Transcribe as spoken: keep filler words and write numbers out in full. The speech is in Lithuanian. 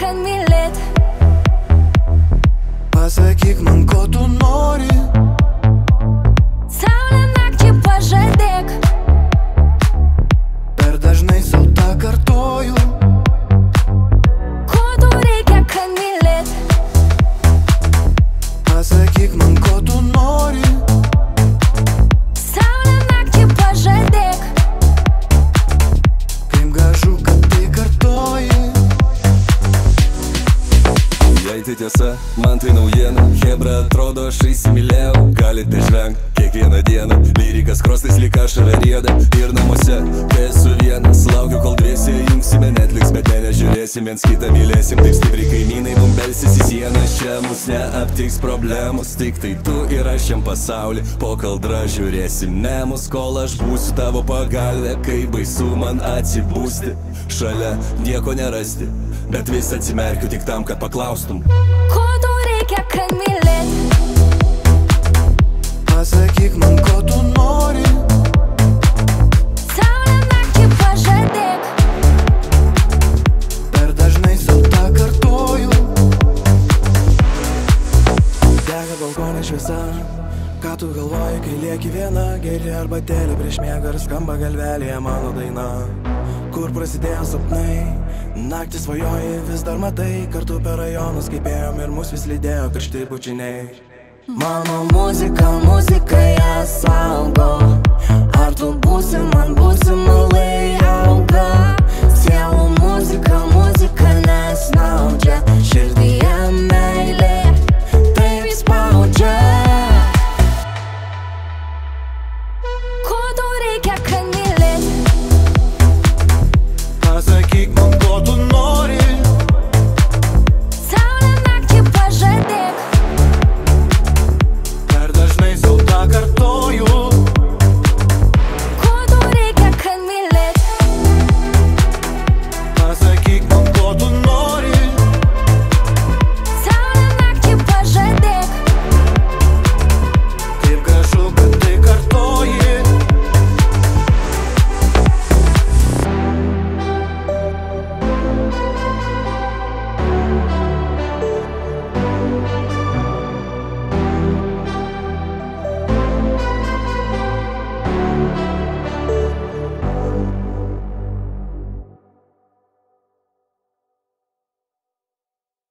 kad mylėt. Pasakyk man, ko tu nori. Saulę nakčiai pažadėk. Per dažnai sau tą kartoju. Ko tau reikia, kad mylėt. Pasakyk man, ko tu nori. Saulę nakčiai pažadėk. Kaip gražu, kad tai kartoji. Jei tai tiesa, man tai naujiena. Hebra, atrodo, aš įsimylėjau. Galite žvengt kiekvieną dieną. Lyrikas krostais lyg aš šalia rieda. Ir namuose, kai esu vienas, laukiu, kol dviese jungsime Netflix, bet ne nežiūrėsim, viens kitą mylėsim. Taip stipriai kaimynai mum belsis į sienas. Čia mus neaptiks problemos. Tik tai tu ir aš šiam pasaulį. Po kaldra žiūrėsim memus, kol aš būsiu tavo pagalbė. Kai baisu man atsibūsti, šalia nieko nerasti, bet vis atsimerkiu tik tam, kad paklaustum. Ko tau reikia, kad mylėt. Pasakyk man, ko tu nori. Saulę nakčiai pažadėk. Per dažnai sau tą kartoju. Dega balkonė šviesa. Ką tu galvoji, kai lieki viena? Geri arbatėlį prieš miegą ir skamba galvelėje mano daina. Kur prasidėjo sapnai, naktį svajoji, vis dar matai. Kartu per rajonus kaip ėjom ir mus vis lydėjo karšti bučiniai. Mano muzika, muzika ją saugo. Ar tu būsi man, būsi malai auga. Sielų muzika, muzika nesnaudžia.